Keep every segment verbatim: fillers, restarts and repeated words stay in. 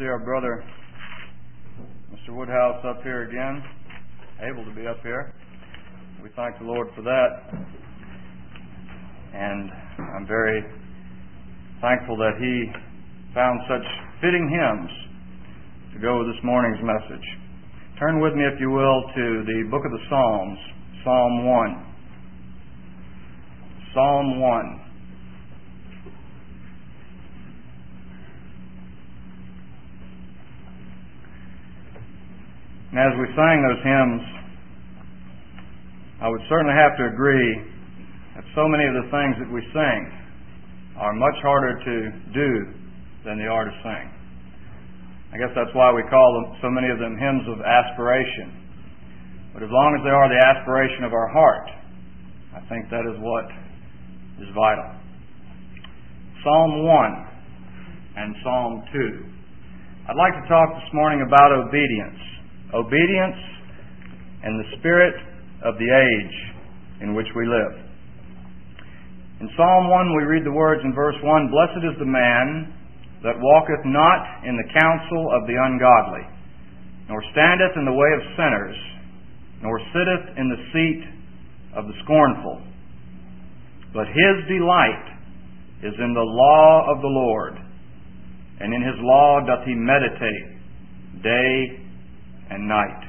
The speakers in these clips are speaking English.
see our brother Mister Woodhouse up here again, able to be up here. We thank the Lord for that. And I'm very thankful that he found such fitting hymns to go with this morning's message. Turn with me, if you will, to the book of the Psalms, Psalm one. Psalm one. And as we sang those hymns, I would certainly have to agree that so many of the things that we sing are much harder to do than they are to sing. I guess that's why we call them, so many of them, hymns of aspiration. But as long as they are the aspiration of our heart, I think that is what is vital. Psalm one and Psalm two. I'd like to talk this morning about obedience. Obedience and the spirit of the age in which we live. In Psalm one we read the words in verse one, "Blessed is the man that walketh not in the counsel of the ungodly, nor standeth in the way of sinners, nor sitteth in the seat of the scornful. But his delight is in the law of the Lord, and in his law doth he meditate day and night."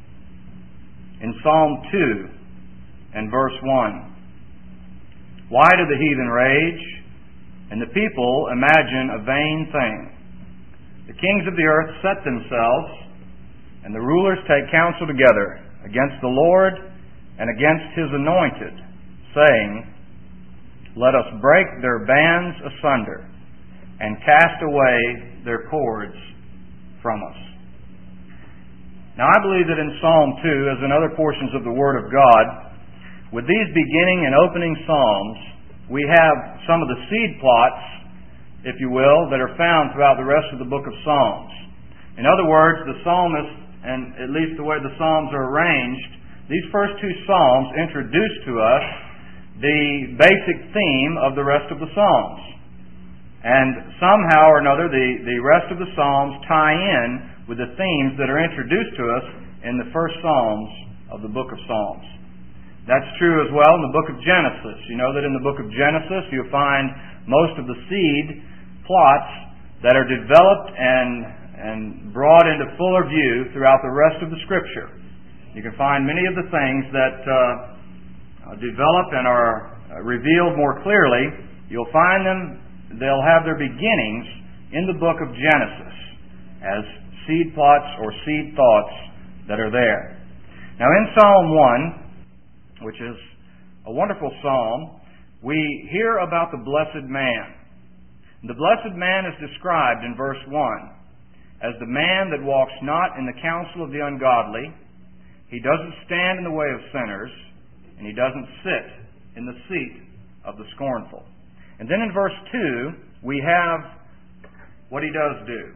In Psalm two and verse one, "Why do the heathen rage, and the people imagine a vain thing? The kings of the earth set themselves, and the rulers take counsel together against the Lord and against his anointed, saying, Let us break their bands asunder, and cast away their cords from us." Now I believe that in Psalm two, as in other portions of the Word of God, with these beginning and opening psalms, we have some of the seed plots, if you will, that are found throughout the rest of the book of Psalms. In other words, the psalmist, and at least the way the psalms are arranged, these first two psalms introduce to us the basic theme of the rest of the psalms. And somehow or another, the, the rest of the psalms tie in with the themes that are introduced to us in the first psalms of the book of Psalms. That's true as well in the book of Genesis. You know that in the book of Genesis you'll find most of the seed plots that are developed and, and brought into fuller view throughout the rest of the Scripture. You can find many of the things that uh, develop and are revealed more clearly. You'll find them, they'll have their beginnings in the book of Genesis as seed plots or seed thoughts that are there. Now in Psalm one, which is a wonderful psalm, we hear about the blessed man. The blessed man is described in verse one as the man that walks not in the counsel of the ungodly, he doesn't stand in the way of sinners, and he doesn't sit in the seat of the scornful. And then in verse two, we have what he does do.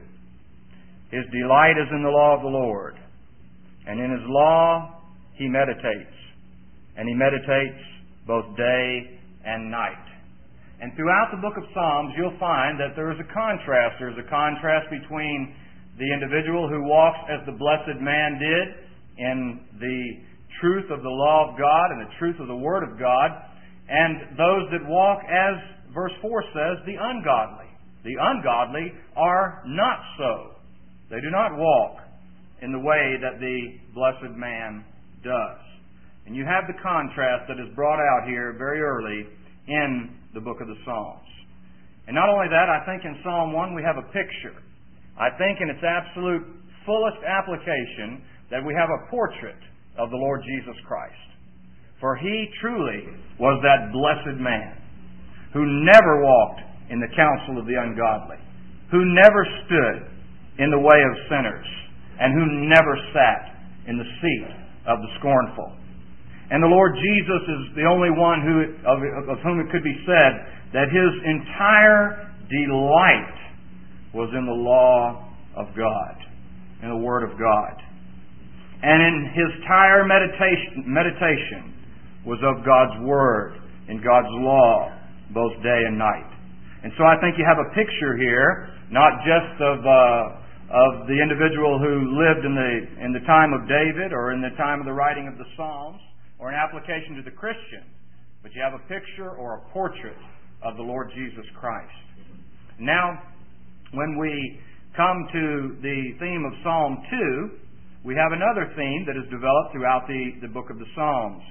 His delight is in the law of the Lord, and in his law he meditates. And he meditates both day and night. And throughout the book of Psalms, you'll find that there is a contrast. There's a contrast between the individual who walks as the blessed man did in the truth of the law of God and the truth of the Word of God, and those that walk, as verse four says, the ungodly. The ungodly are not so. They do not walk in the way that the blessed man does. And you have the contrast that is brought out here very early in the book of the Psalms. And not only that, I think in Psalm one we have a picture. I think in its absolute fullest application that we have a portrait of the Lord Jesus Christ. For he truly was that blessed man who never walked in the counsel of the ungodly, who never stood in the way of sinners, and who never sat in the seat of the scornful. And the Lord Jesus is the only one who, of, of whom it could be said that his entire delight was in the law of God, in the Word of God. And in his entire meditation, meditation was of God's Word, in God's law, both day and night. And so I think you have a picture here, not just of uh, of the individual who lived in the in the time of David or in the time of the writing of the Psalms, or an application to the Christian, but you have a picture or a portrait of the Lord Jesus Christ. Now, when we come to the theme of Psalm two, we have another theme that is developed throughout the, the book of the Psalms.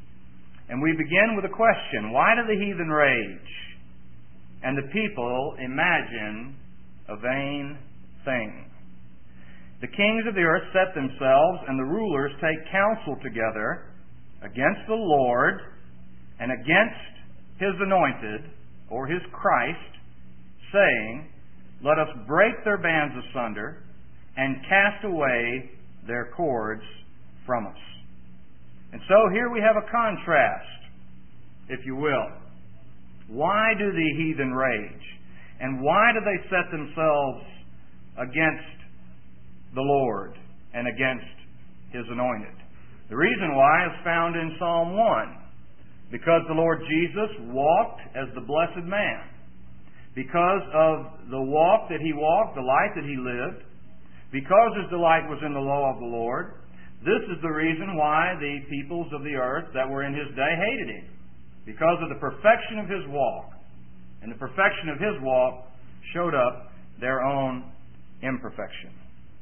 And we begin with a question: why do the heathen rage and the people imagine a vain thing? The kings of the earth set themselves, and the rulers take counsel together against the Lord and against His anointed, or His Christ, saying, let us break their bands asunder and cast away their cords from us. And so here we have a contrast, if you will. Why do the heathen rage? And why do they set themselves against the Lord and against His anointed? The reason why is found in Psalm one. Because the Lord Jesus walked as the blessed man. Because of the walk that He walked, the life that He lived, because His delight was in the law of the Lord, this is the reason why the peoples of the earth that were in His day hated Him. Because of the perfection of His walk. And the perfection of His walk showed up their own imperfection.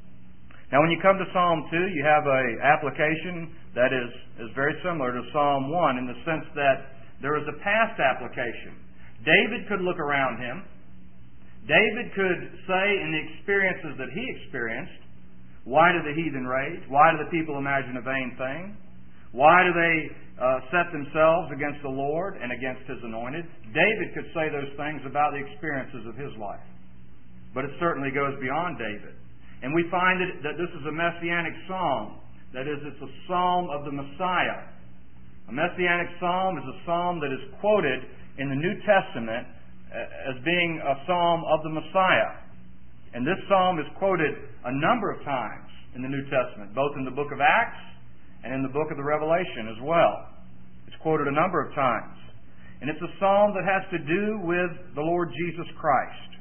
Now when you come to Psalm two, you have an application that is, is very similar to Psalm one in the sense that there is a past application. David could look around him. David could say in the experiences that he experienced, why do the heathen rage? Why do the people imagine a vain thing? Why do they uh, set themselves against the Lord and against His anointed? David could say those things about the experiences of his life. But it certainly goes beyond David. And we find that, that this is a messianic psalm. That is, it's a psalm of the Messiah. A messianic psalm is a psalm that is quoted in the New Testament as being a psalm of the Messiah. And this psalm is quoted a number of times in the New Testament, both in the book of Acts and in the book of the Revelation as well. It's quoted a number of times. And it's a psalm that has to do with the Lord Jesus Christ.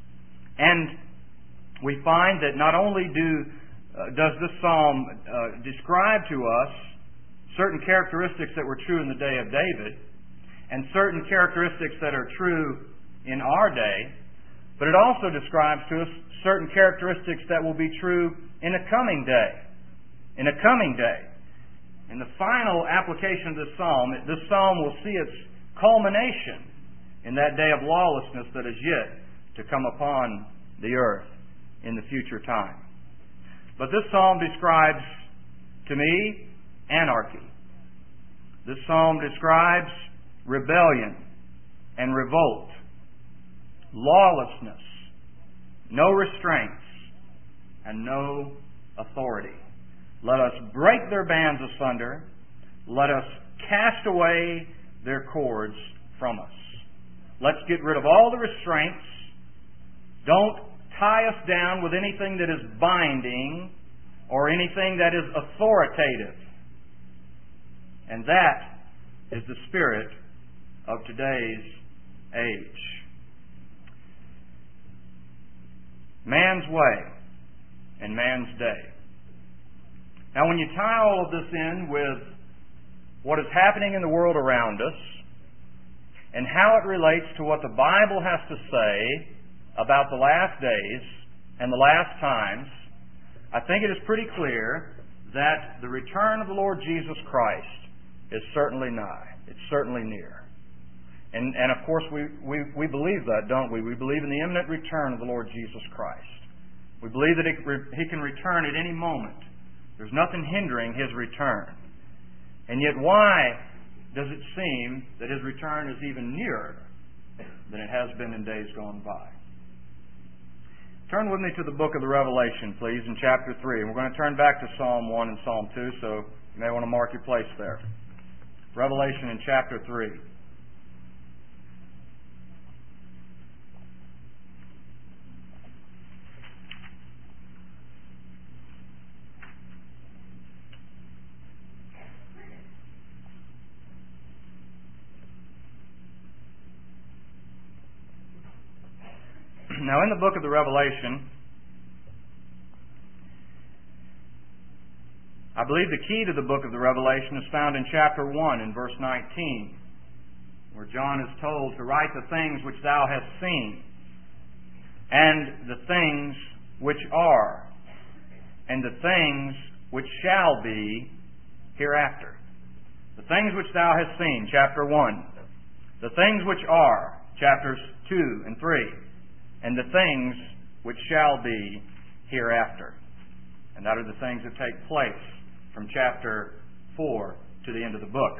And we find that not only do uh, does this psalm uh, describe to us certain characteristics that were true in the day of David, and certain characteristics that are true in our day, but it also describes to us certain characteristics that will be true in a coming day. In a coming day. In the final application of this psalm, this psalm will see its culmination in that day of lawlessness that is yet to come upon the earth in the future time. But this psalm describes, to me, anarchy. This psalm describes rebellion and revolt, lawlessness, no restraints, and no authority. Let us break their bands asunder. Let us cast away their cords from us. Let's get rid of all the restraints. Don't tie us down with anything that is binding or anything that is authoritative. And that is the spirit of today's age. Man's way and man's day. Now when you tie all of this in with what is happening in the world around us and how it relates to what the Bible has to say about the last days and the last times, I think it is pretty clear that the return of the Lord Jesus Christ is certainly nigh. It's certainly near. And, and of course, we, we, we believe that, don't we? We believe in the imminent return of the Lord Jesus Christ. We believe that He, he can return at any moment. There's nothing hindering His return. And yet, why does it seem that His return is even nearer than it has been in days gone by? Turn with me to the book of the Revelation, please, in chapter three. And we're going to turn back to Psalm one and Psalm two, so you may want to mark your place there. Revelation in chapter three. Now, in the book of the Revelation, I believe the key to the book of the Revelation is found in chapter one in verse nineteen, where John is told to write the things which thou hast seen, and the things which are, and the things which shall be hereafter. The things which thou hast seen, chapter one. The things which are, chapters two and three. And the things which shall be hereafter. And that are the things that take place from chapter four to the end of the book.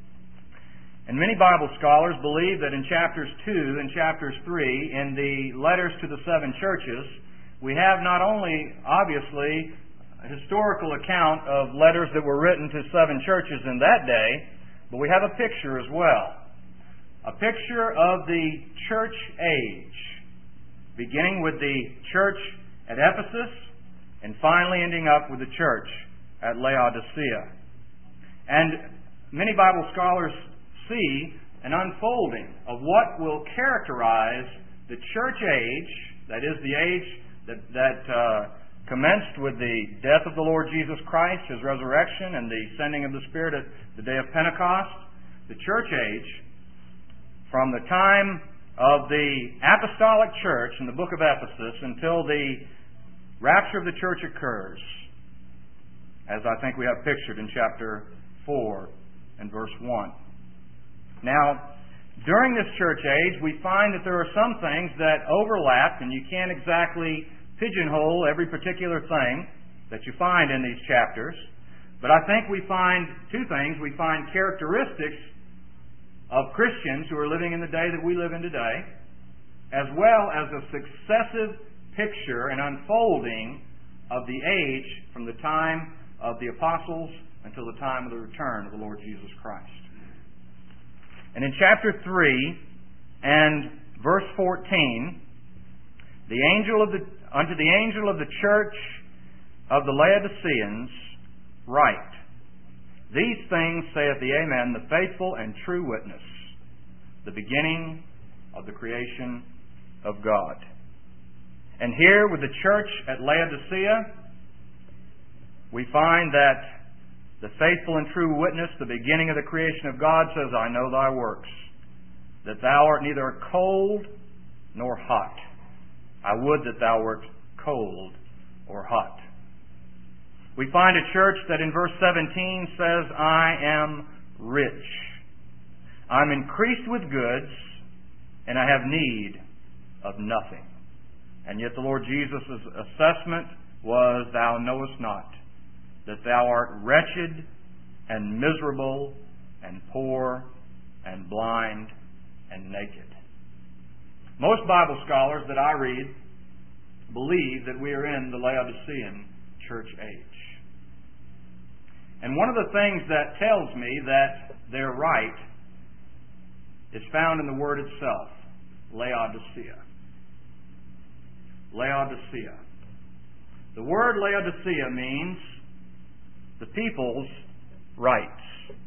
And many Bible scholars believe that in chapters two and chapters three, in the letters to the seven churches, we have not only, obviously, a historical account of letters that were written to seven churches in that day, but we have a picture as well. A picture of the church age, beginning with the church at Ephesus and finally ending up with the church at Laodicea. And many Bible scholars see an unfolding of what will characterize the church age, that is, the age that, that uh, commenced with the death of the Lord Jesus Christ, His resurrection, and the sending of the Spirit at the day of Pentecost. The church age, from the time of the apostolic church in the book of Ephesus until the rapture of the church occurs, as I think we have pictured in chapter four and verse one. Now, during this church age, we find that there are some things that overlap, and you can't exactly pigeonhole every particular thing that you find in these chapters. But I think we find two things. We find characteristics of Christians who are living in the day that we live in today, as well as a successive picture and unfolding of the age from the time of the apostles until the time of the return of the Lord Jesus Christ. And in chapter three and verse fourteen, the angel of the unto the angel of the church of the Laodiceans write, These things saith the Amen, the faithful and true witness, the beginning of the creation of God. And here with the church at Laodicea, we find that the faithful and true witness, the beginning of the creation of God, says, I know thy works, that thou art neither cold nor hot. I would that thou wert cold or hot. We find a church that in verse seventeen says, I am rich. I'm increased with goods, and I have need of nothing. And yet the Lord Jesus' assessment was, Thou knowest not that thou art wretched and miserable and poor and blind and naked. Most Bible scholars that I read believe that we are in the Laodicean church age. And one of the things that tells me that they're right is found in the word itself, Laodicea. Laodicea. The word Laodicea means the people's rights.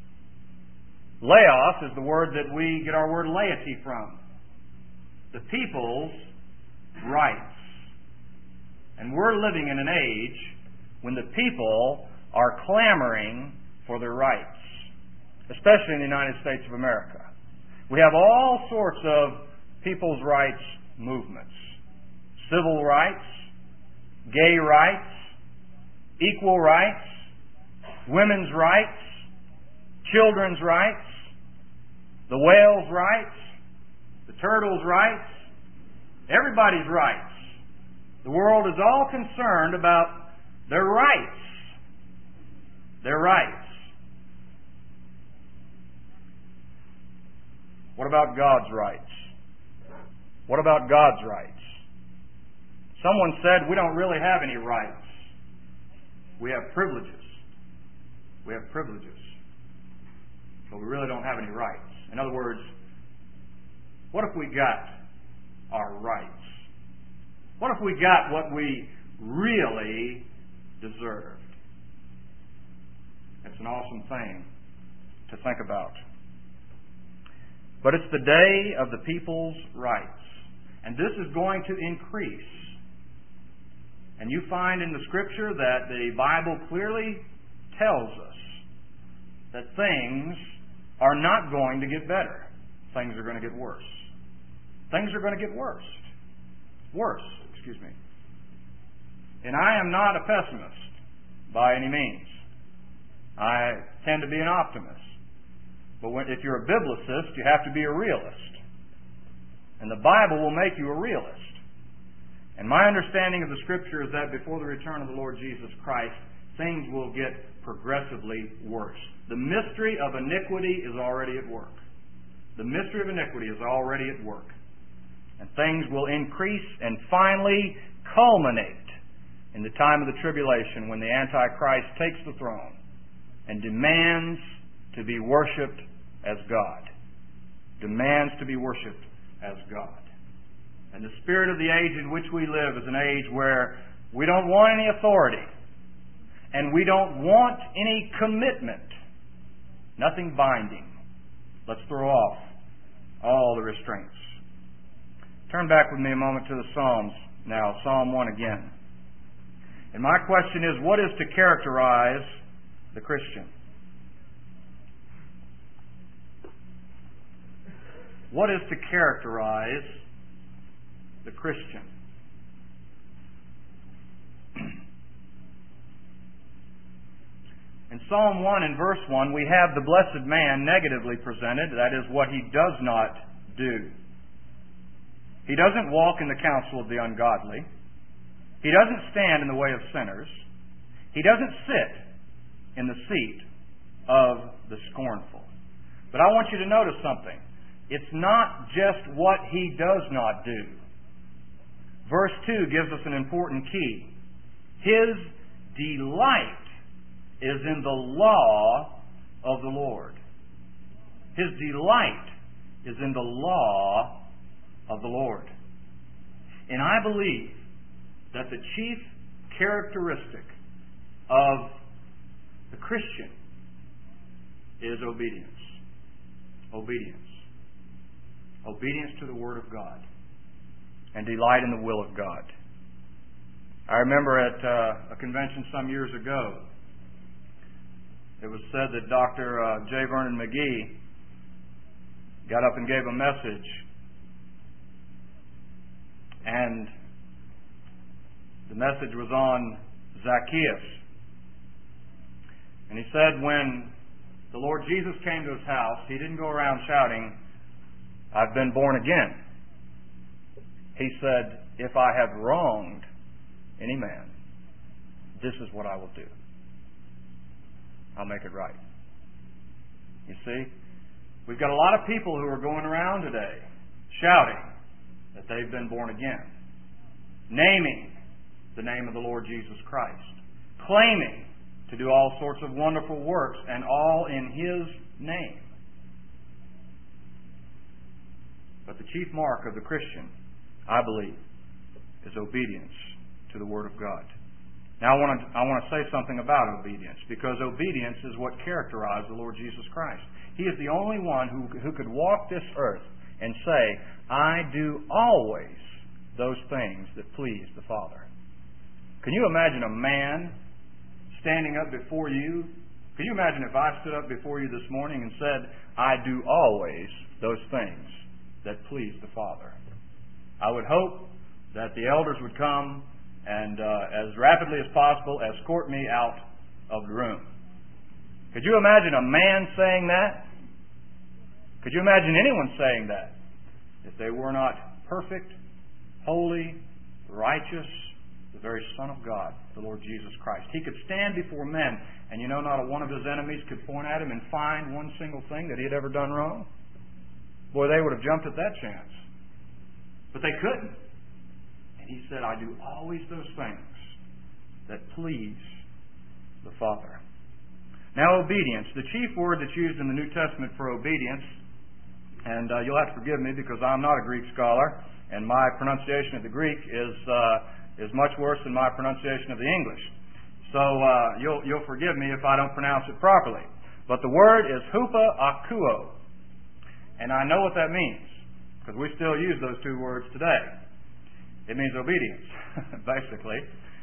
Laos is the word that we get our word laity from. The people's rights. And we're living in an age when the people are clamoring for their rights, especially in the United States of America. We have all sorts of people's rights movements. Civil rights, gay rights, equal rights, women's rights, children's rights, the whale's rights, the turtle's rights, everybody's rights. The world is all concerned about their rights. Their rights. What about God's rights? What about God's rights? Someone said we don't really have any rights. We have privileges. We have privileges. But we really don't have any rights. In other words, what if we got our rights? What if we got what we really deserved? It's an awesome thing to think about. But it's the day of the people's rights. And this is going to increase. And you find in the Scripture that the Bible clearly tells us that things are not going to get better. Things are going to get worse. Things are going to get worse. Worse, excuse me. And I am not a pessimist by any means. I tend to be an optimist. But when, if you're a biblicist, you have to be a realist. And the Bible will make you a realist. And my understanding of the Scripture is that before the return of the Lord Jesus Christ, things will get progressively worse. The mystery of iniquity is already at work. The mystery of iniquity is already at work. And things will increase and finally culminate in the time of the tribulation when the Antichrist takes the throne and demands to be worshipped as God. Demands to be worshipped as God. And the spirit of the age in which we live is an age where we don't want any authority. And we don't want any commitment. Nothing binding. Let's throw off all the restraints. Turn back with me a moment to the Psalms now. Psalm one again. And my question is, what is to characterize the Christian? What is to characterize the Christian? In Psalm one and verse one, we have the blessed man negatively presented. That is, what he does not do. He doesn't walk in the counsel of the ungodly. He doesn't stand in the way of sinners. He doesn't sit in the seat of the scornful. But I want you to notice something. It's not just what he does not do. Verse two gives us an important key. His delight is in the law of the Lord. His delight is in the law of the Lord. And I believe that the chief characteristic of the Christian is obedience. Obedience. Obedience to the Word of God. And delight in the will of God. I remember at uh, a convention some years ago, it was said that Doctor Uh, J. Vernon McGee got up and gave a message. And the message was on Zacchaeus. And he said when the Lord Jesus came to his house, he didn't go around shouting, "I've been born again." He said, "If I have wronged any man, this is what I will do. I'll make it right." You see, we've got a lot of people who are going around today shouting that they've been born again, naming the name of the Lord Jesus Christ, claiming to do all sorts of wonderful works, and all in His name. But the chief mark of the Christian, I believe, is obedience to the Word of God. Now I want to, I want to say something about obedience, because obedience is what characterized the Lord Jesus Christ. He is the only one who, who could walk this earth and say, "I do always those things that please the Father." Can you imagine a man standing up before you? Can you imagine if I stood up before you this morning and said, "I do always those things that please the Father"? I would hope that the elders would come and uh, as rapidly as possible escort me out of the room. Could you imagine a man saying that? Could you imagine anyone saying that if they were not perfect, holy, righteous, the very Son of God, the Lord Jesus Christ? He could stand before men, and you know, not a one of His enemies could point at Him and find one single thing that He had ever done wrong. Boy, they would have jumped at that chance. But they couldn't. And He said, "I do always those things that please the Father." Now, obedience. The chief word that's used in the New Testament for obedience, and uh, you'll have to forgive me because I'm not a Greek scholar, and my pronunciation of the Greek is uh, is much worse than my pronunciation of the English. So uh, you'll you'll forgive me if I don't pronounce it properly. But the word is hupa akuo, and I know what that means because we still use those two words today. It means obedience, basically.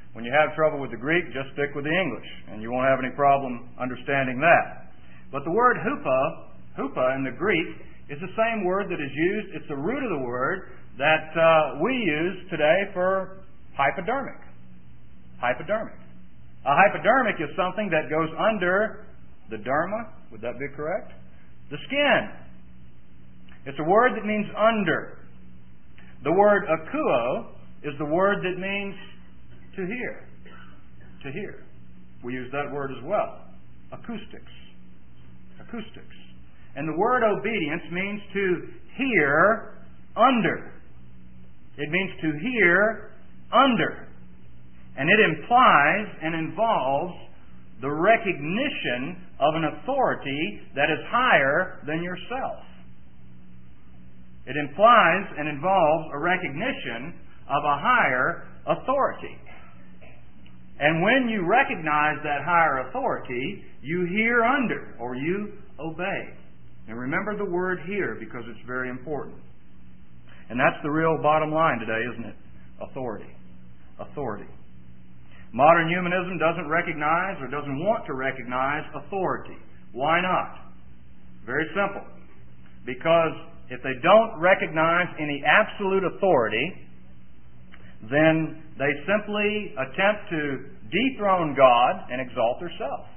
When you have trouble with the Greek, just stick with the English, and you won't have any problem understanding that. But the word hupa, hupa in the Greek, is the same word that is used. It's the root of the word that uh, we use today for hypodermic. Hypodermic. A hypodermic is something that goes under the derma. Would that be correct? The skin. It's a word that means under. The word akuo is the word that means to hear. To hear. We use that word as well. Acoustics. Acoustics. And the word obedience means to hear under. It means to hear under. And it implies and involves the recognition of an authority that is higher than yourself. It implies and involves a recognition of a higher authority. And when you recognize that higher authority, you hear under, or you obey. And remember the word hear, because it's very important. And that's the real bottom line today, isn't it? Authority. Authority. Modern humanism doesn't recognize or doesn't want to recognize authority. Why not? Very simple. Because if they don't recognize any absolute authority, then they simply attempt to dethrone God and exalt themselves.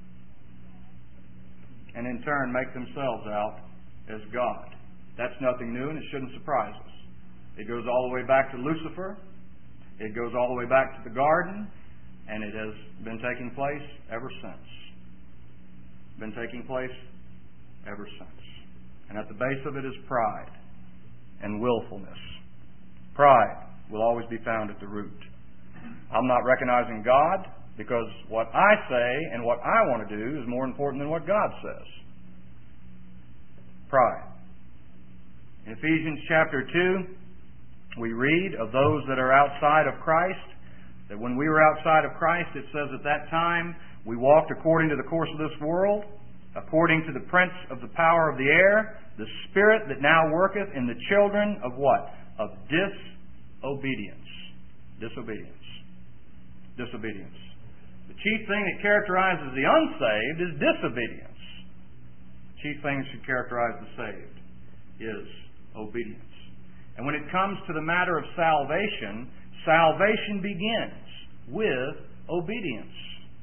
And in turn make themselves out as God. That's nothing new, and it shouldn't surprise us. It goes all the way back to Lucifer. It goes all the way back to the garden. And it has been taking place ever since. Been taking place ever since. And at the base of it is pride and willfulness. Pride will always be found at the root. I'm not recognizing God because what I say and what I want to do is more important than what God says. Pride. In Ephesians chapter two, we read of those that are outside of Christ, that when we were outside of Christ, it says at that time, we walked according to the course of this world, according to the prince of the power of the air, the spirit that now worketh in the children of what? Of disobedience. Disobedience. Disobedience. The chief thing that characterizes the unsaved is disobedience. The chief thing that should characterize the saved is obedience. And when it comes to the matter of salvation, salvation begins with obedience.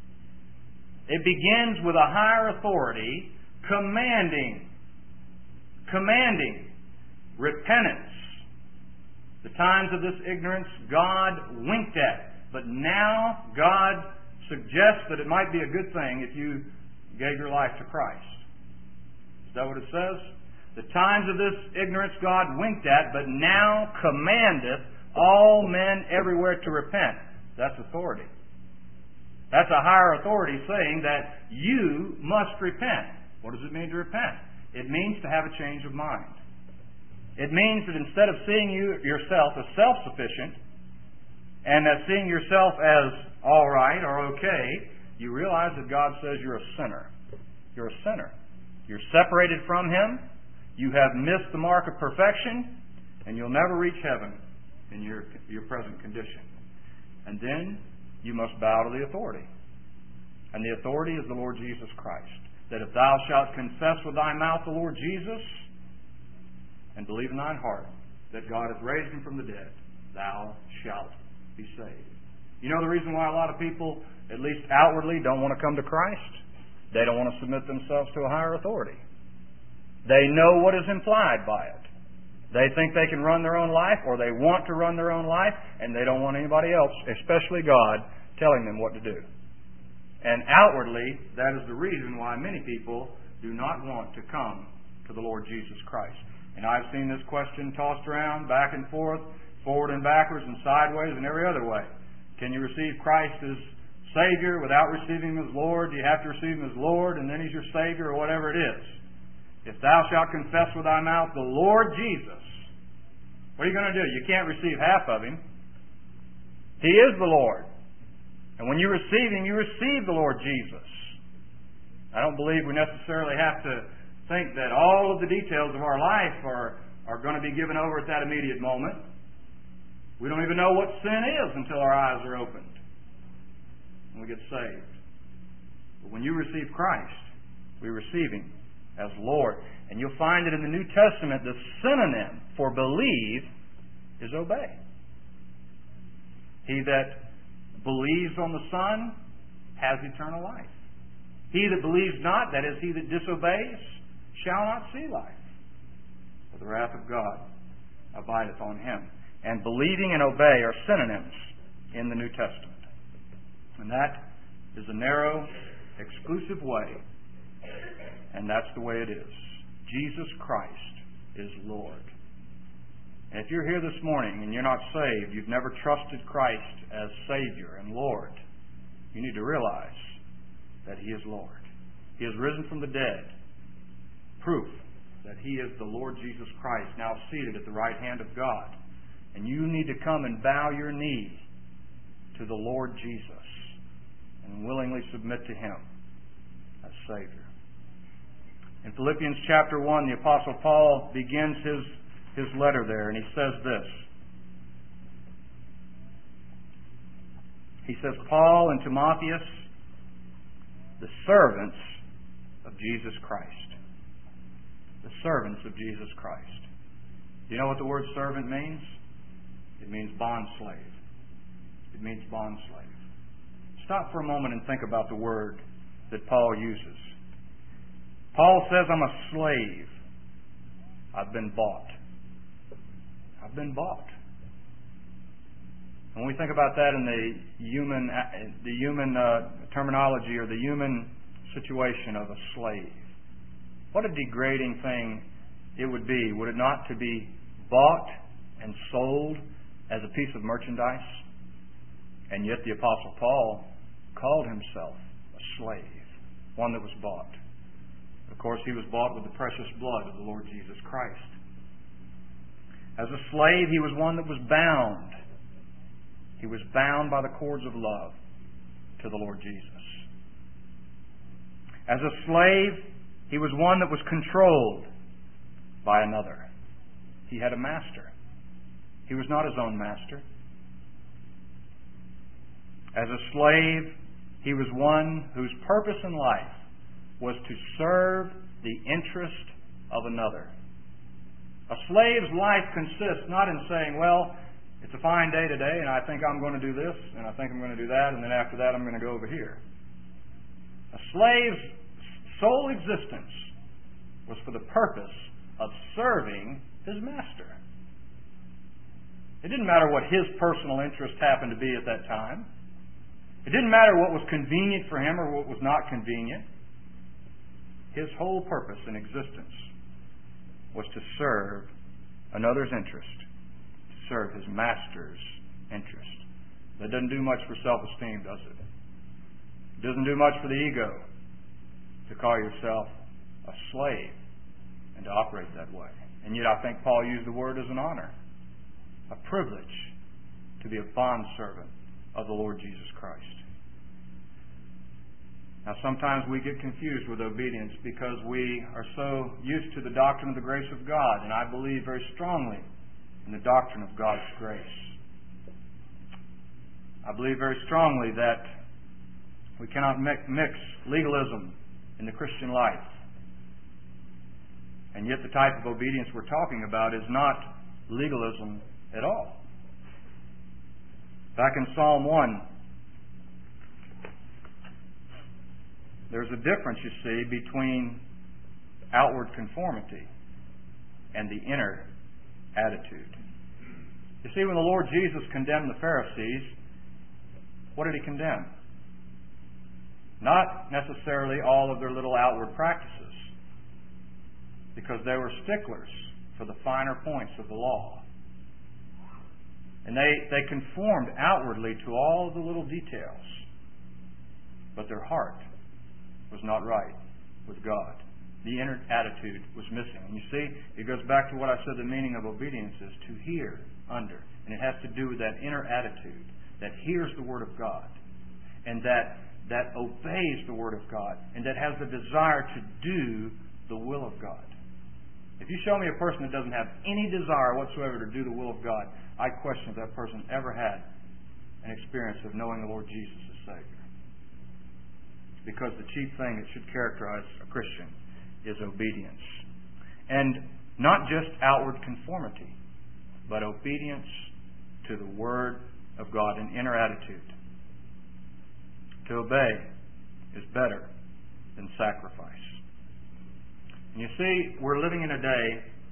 It begins with a higher authority commanding, commanding repentance. The times of this ignorance God winked at, but now God suggests that it might be a good thing if you gave your life to Christ. Is that what it says? The times of this ignorance God winked at, but now commandeth all men everywhere to repent. That's authority. That's a higher authority saying that you must repent. What does it mean to repent? It means to have a change of mind. It means that instead of seeing you yourself as self-sufficient and as seeing yourself as all right or okay, you realize that God says you're a sinner. You're a sinner. You're separated from Him. You have missed the mark of perfection, and you'll never reach heaven in your, your present condition. And then you must bow to the authority. And the authority is the Lord Jesus Christ. That if thou shalt confess with thy mouth the Lord Jesus, and believe in thine heart that God hath raised Him from the dead, thou shalt be saved. You know the reason why a lot of people, at least outwardly, don't want to come to Christ? They don't want to submit themselves to a higher authority. They know what is implied by it. They think they can run their own life, or they want to run their own life, and they don't want anybody else, especially God, telling them what to do. And outwardly, that is the reason why many people do not want to come to the Lord Jesus Christ. And I've seen this question tossed around back and forth, forward and backwards and sideways and every other way. Can you receive Christ as Savior without receiving Him as Lord? Do you have to receive Him as Lord and then He's your Savior, or whatever it is? If thou shalt confess with thy mouth the Lord Jesus, what are you going to do? You can't receive half of Him. He is the Lord. And when you receive Him, you receive the Lord Jesus. I don't believe we necessarily have to think that all of the details of our life are, are going to be given over at that immediate moment. We don't even know what sin is until our eyes are opened. when we get saved. But when you receive Christ, we receive Him as Lord. And you'll find that in the New Testament, the synonym for believe is obey. He that believes on the Son has eternal life. He that believes not, that is, he that disobeys, shall not see life. For the wrath of God abideth on him. And believing and obey are synonyms in the New Testament. And that is a narrow, exclusive way. And that's the way it is. Jesus Christ is Lord. And if you're here this morning and you're not saved, you've never trusted Christ as Savior and Lord, you need to realize that He is Lord. He has risen from the dead. Proof that He is the Lord Jesus Christ, now seated at the right hand of God. And you need to come and bow your knee to the Lord Jesus and willingly submit to Him as Savior. In Philippians chapter one, the Apostle Paul begins his, his letter there, and he says this. He says, Paul and Timotheus, the servants of Jesus Christ. The servants of Jesus Christ. Do you know what the word servant means? It means bond slave. It means bond slave. Stop for a moment and think about the word that Paul uses. Paul says, I'm a slave. I've been bought. I've been bought. When we think about that in the human, the human uh, terminology or the human situation of a slave, what a degrading thing it would be, would it not, to be bought and sold as a piece of merchandise? And yet the Apostle Paul called himself a slave, one that was bought. Of course, he was bought with the precious blood of the Lord Jesus Christ. As a slave, he was one that was bound. He was bound by the cords of love to the Lord Jesus. As a slave, he was one that was controlled by another. He had a master. He was not his own master. As a slave, he was one whose purpose in life was to serve the interest of another. A slave's life consists not in saying, well, it's a fine day today and I think I'm going to do this and I think I'm going to do that and then after that I'm going to go over here. A slave's sole existence was for the purpose of serving his master. It didn't matter what his personal interest happened to be at that time. It didn't matter what was convenient for him or what was not convenient. His whole purpose in existence was to serve another's interest, to serve his master's interest. That doesn't do much for self-esteem, does it? It doesn't do much for the ego to call yourself a slave and to operate that way. And yet I think Paul used the word as an honor, a privilege to be a bondservant of the Lord Jesus Christ. Now, sometimes we get confused with obedience because we are so used to the doctrine of the grace of God, and I believe very strongly in the doctrine of God's grace. I believe very strongly that we cannot mix legalism in the Christian life. And yet the type of obedience we're talking about is not legalism at all. Back in Psalm one, there's a difference, you see, between outward conformity and the inner attitude. You see, when the Lord Jesus condemned the Pharisees, what did He condemn? Not necessarily all of their little outward practices, because they were sticklers for the finer points of the law. And they, they conformed outwardly to all of the little details, but their heart was not right with God. The inner attitude was missing. And you see, it goes back to what I said the meaning of obedience is to hear under. And it has to do with that inner attitude that hears the Word of God and that, that obeys the Word of God and that has the desire to do the will of God. If you show me a person that doesn't have any desire whatsoever to do the will of God, I question if that person ever had an experience of knowing the Lord Jesus as Savior. because the chief thing that should characterize a Christian is obedience. And not just outward conformity, but obedience to the Word of God, an inner attitude. To obey is better than sacrifice. And you see, we're living in a day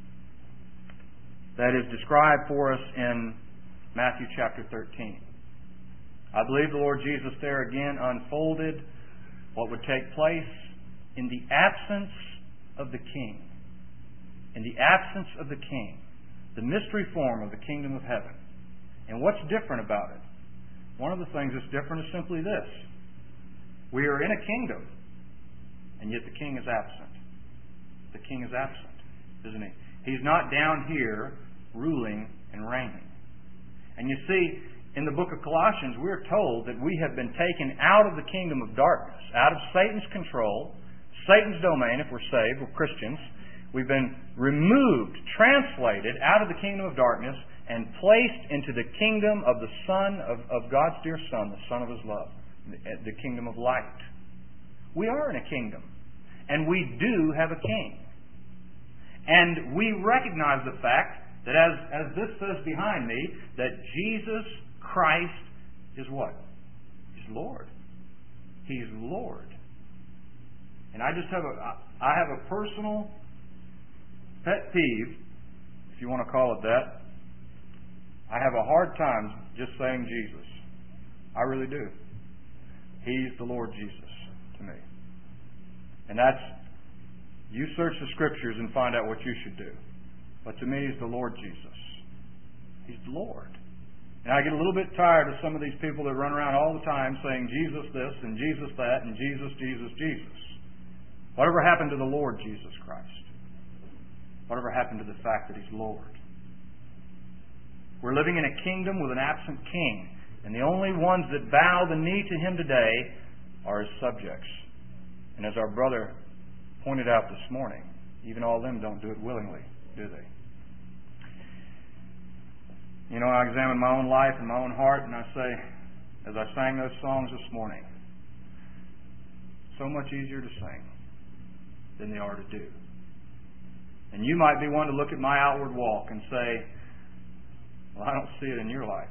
that is described for us in Matthew chapter thirteen. I believe the Lord Jesus there again unfolded what would take place in the absence of the King. In the absence of the King. The mystery form of the kingdom of heaven. And what's different about it? One of the things that's different is simply this. We are in a kingdom, and yet the King is absent. The King is absent, isn't he? He's not down here ruling and reigning. And you see, in the book of Colossians, we're told that we have been taken out of the kingdom of darkness, out of Satan's control, Satan's domain, if we're saved, we're Christians. We've been removed, translated out of the kingdom of darkness and placed into the kingdom of the Son, of, of God's dear Son, the Son of His love, the, the kingdom of light. We are in a kingdom, and we do have a king. And we recognize the fact that as, as this says behind me, that Jesus Christ is what? He's Lord. He's Lord. And I just have a, I have a personal pet peeve, if you want to call it that. I have a hard time just saying Jesus. I really do. He's the Lord Jesus to me. And that's, you search the Scriptures and find out what you should do. But to me, He's the Lord Jesus. He's the Lord. And I get a little bit tired of some of these people that run around all the time saying Jesus this and Jesus that and Jesus, Jesus, Jesus. Whatever happened to the Lord Jesus Christ? Whatever happened to the fact that He's Lord? We're living in a kingdom with an absent king. And the only ones that bow the knee to Him today are His subjects. And as our brother pointed out this morning, even all of them don't do it willingly, do they? You know, I examine my own life and my own heart, and I say, as I sang those songs this morning, so much easier to sing than they are to do. And you might be one to look at my outward walk and say, well, I don't see it in your life.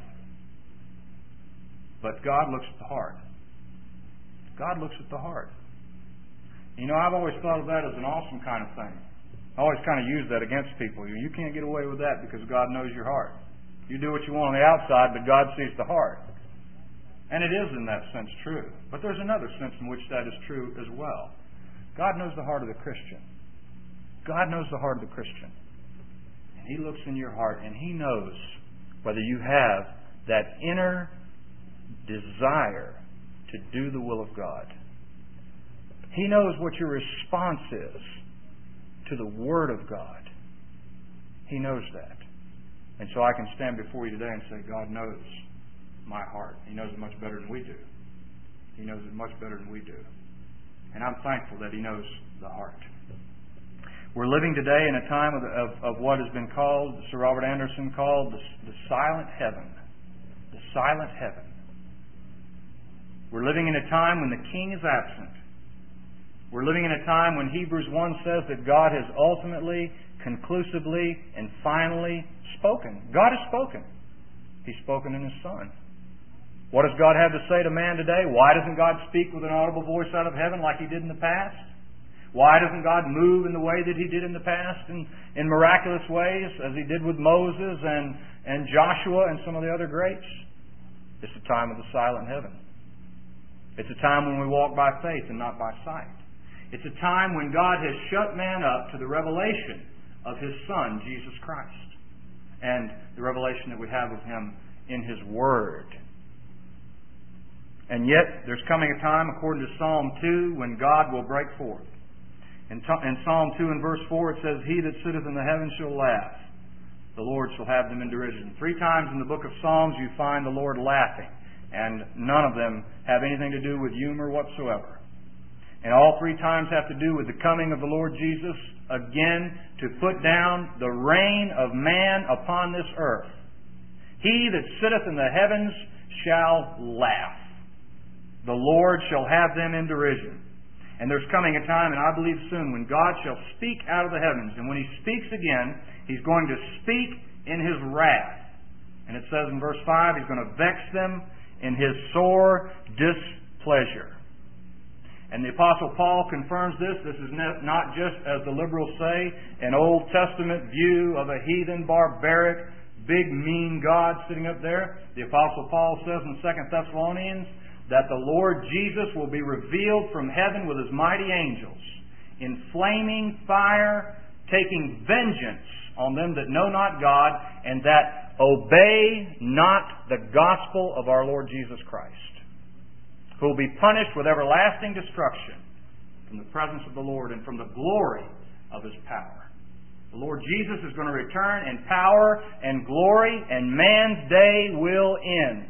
But God looks at the heart. God looks at the heart. You know, I've always thought of that as an awesome kind of thing. I always kind of use that against people. You can't get away with that because God knows your heart. You do what you want on the outside, but God sees the heart. And it is in that sense true. But there's another sense in which that is true as well. God knows the heart of the Christian. God knows the heart of the Christian. And He looks in your heart and He knows whether you have that inner desire to do the will of God. He knows what your response is to the Word of God. He knows that. And so I can stand before you today and say, God knows my heart. He knows it much better than we do. He knows it much better than we do. And I'm thankful that He knows the heart. We're living today in a time of, of, of what has been called, Sir Robert Anderson called, the, the silent heaven. The silent heaven. We're living in a time when the King is absent. We're living in a time when Hebrews one says that God has ultimately, conclusively, and finally spoken. God has spoken. He's spoken in His Son. What does God have to say to man today? Why doesn't God speak with an audible voice out of heaven like He did in the past? Why doesn't God move in the way that He did in the past in, in miraculous ways as He did with Moses and, and Joshua and some of the other greats? It's a time of the silent heaven. It's a time when we walk by faith and not by sight. It's a time when God has shut man up to the revelation of His Son, Jesus Christ, and the revelation that we have of Him in His Word. And yet, there's coming a time, according to Psalm two, when God will break forth. In, t- in Psalm two and verse four, it says, He that sitteth in the heavens shall laugh. The Lord shall have them in derision. Three times in the book of Psalms you find the Lord laughing, and none of them have anything to do with humor whatsoever. And all three times have to do with the coming of the Lord Jesus again to put down the reign of man upon this earth. He that sitteth in the heavens shall laugh. The Lord shall have them in derision. And there's coming a time, and I believe soon, when God shall speak out of the heavens. And when He speaks again, He's going to speak in His wrath. And it says in verse five, He's going to vex them in His sore displeasure. And the Apostle Paul confirms this. This is not just, as the liberals say, an Old Testament view of a heathen, barbaric, big, mean God sitting up there. The Apostle Paul says in Second Thessalonians that the Lord Jesus will be revealed from heaven with His mighty angels in flaming fire, taking vengeance on them that know not God and that obey not the gospel of our Lord Jesus Christ, who will be punished with everlasting destruction from the presence of the Lord and from the glory of His power. The Lord Jesus is going to return in power and glory, and man's day will end.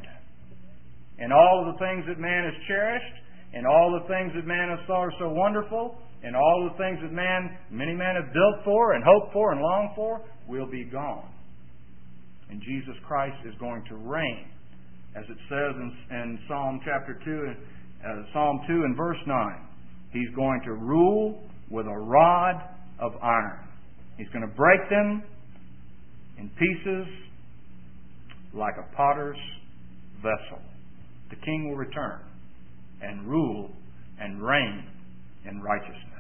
And all of the things that man has cherished, and all the things that man has thought are so wonderful, and all the things that man, many men have built for and hoped for and longed for, will be gone. And Jesus Christ is going to reign, as it says in, in Psalm chapter two, uh, Psalm two and verse nine. He's going to rule with a rod of iron. He's going to break them in pieces like a potter's vessel. The King will return and rule and reign in righteousness.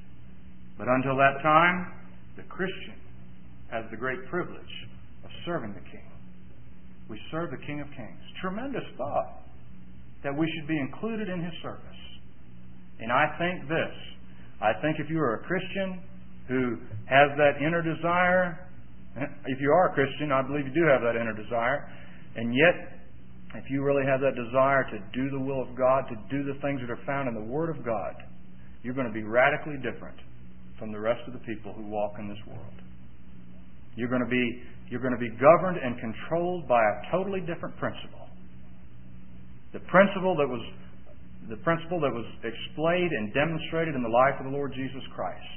But until that time, the Christian has the great privilege of serving the King. We serve the King of Kings. Tremendous thought that we should be included in His service. And I think this. I think if you are a Christian who has that inner desire, if you are a Christian, I believe you do have that inner desire, and yet if you really have that desire to do the will of God, to do the things that are found in the Word of God, you're going to be radically different from the rest of the people who walk in this world. You're going to be, you're going to be governed and controlled by a totally different principle. The principle that was, the principle that was displayed and demonstrated in the life of the Lord Jesus Christ.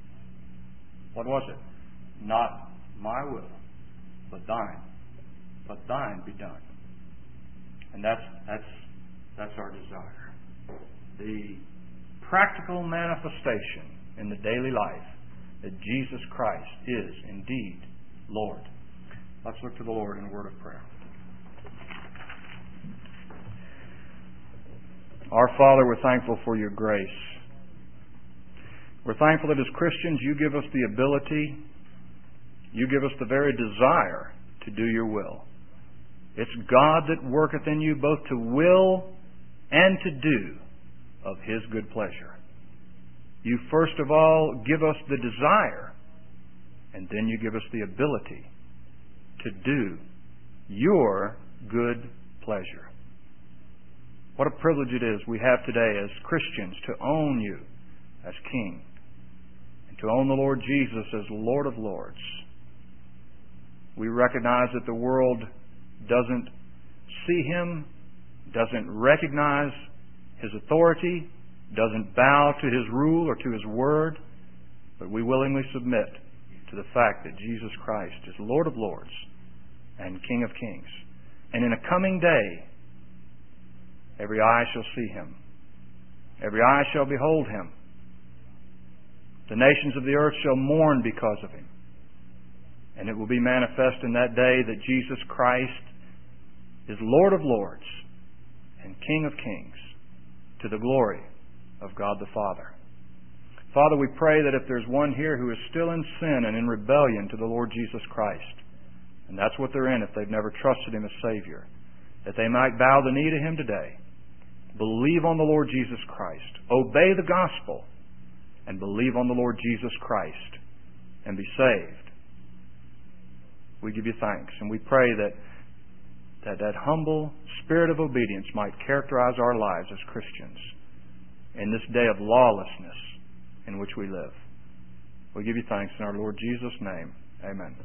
What was it? Not my will, but thine. But thine be done. And that's that's that's our desire. The practical manifestation in the daily life that Jesus Christ is indeed Lord. Let's look to the Lord in a word of prayer. Our Father, we're thankful for your grace. We're thankful that as Christians you give us the ability, you give us the very desire to do your will. It's God that worketh in you both to will and to do of His good pleasure. You first of all give us the desire, and then you give us the ability to do your good pleasure. What a privilege it is we have today as Christians to own you as King, and to own the Lord Jesus as Lord of Lords. We recognize that the world doesn't see Him, doesn't recognize His authority, doesn't bow to His rule or to His word, but we willingly submit to the fact that Jesus Christ is Lord of Lords and King of Kings. And in a coming day, every eye shall see Him. Every eye shall behold Him. The nations of the earth shall mourn because of Him. And it will be manifest in that day that Jesus Christ is Lord of Lords and King of Kings, to the glory of God the Father. Father, we pray that if there's one here who is still in sin and in rebellion to the Lord Jesus Christ, and that's what they're in if they've never trusted Him as Savior, that they might bow the knee to Him today, believe on the Lord Jesus Christ, obey the gospel, and believe on the Lord Jesus Christ, and be saved. We give you thanks, and we pray that that, that humble spirit of obedience might characterize our lives as Christians in this day of lawlessness in which we live. We give you thanks in our Lord Jesus' name. Amen.